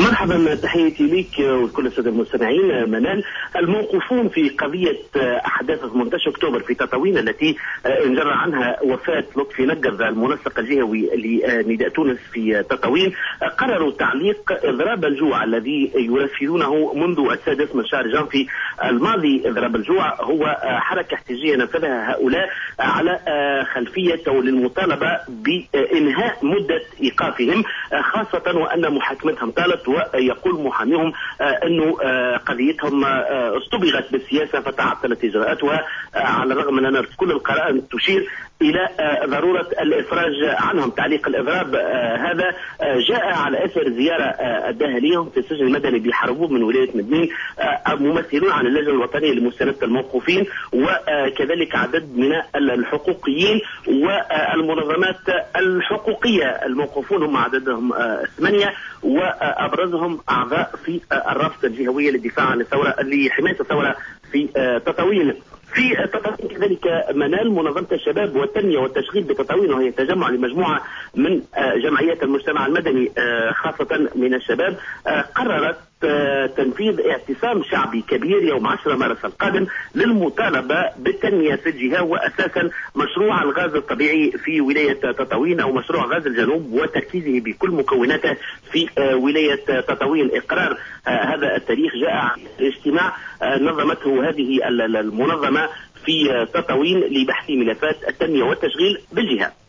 مرحبا، تحياتي لك ولكل الساده المستمعين. منال، الموقوفون في قضيه احداث 18 اكتوبر في تطاوين التي انجرى عنها وفاه لطفي نقذ المنسق الجهوي لنداء تونس في تطاوين، قرروا تعليق اضراب الجوع الذي ينفذونه منذ السادس من شهر جانفي الماضي. اضراب الجوع هو حركه احتجاجيه نفذها هؤلاء على خلفيه او للمطالبه بانهاء مده ايقافهم، خاصه وان محاكمتهم طالت، ويقول محاميهم انه قضيتهم اصطبغت بالسياسه فتعطلت اجراءاتها، على الرغم من ان كل القرائن تشير الى ضروره الافراج عنهم. تعليق الاضراب هذا جاء على اثر زياره اداها لهم في السجن المدني بحربوب من ولايه مدنين ممثلون عن اللجنه الوطنيه لمسانده الموقوفين، وكذلك عدد من الحقوقيين والمنظمات الحقوقيه. الموقوفون هم عددهم 8، وابرزهم اعضاء في الرابطه الجهويه للدفاع عن الثوره لحمايه الثوره في تطاوين. في تطاوين كذلك منال، منظمة الشباب والتنمية والتشغيل بتطاوين، وهي تجمع لمجموعة من جمعيات المجتمع المدني خاصة من الشباب، قررت تنفيذ اعتصام شعبي كبير يوم 10 مارس القادم للمطالبة بالتنمية في الجهة، وأساسا مشروع الغاز الطبيعي في ولاية تطاوين أو مشروع غاز الجنوب وتركيزه بكل مكوناته في ولاية تطاوين. إقرار هذا التاريخ جاء عن اجتماع نظمته هذه المنظمة في تطاوين لبحث ملفات التنمية والتشغيل بالجهة.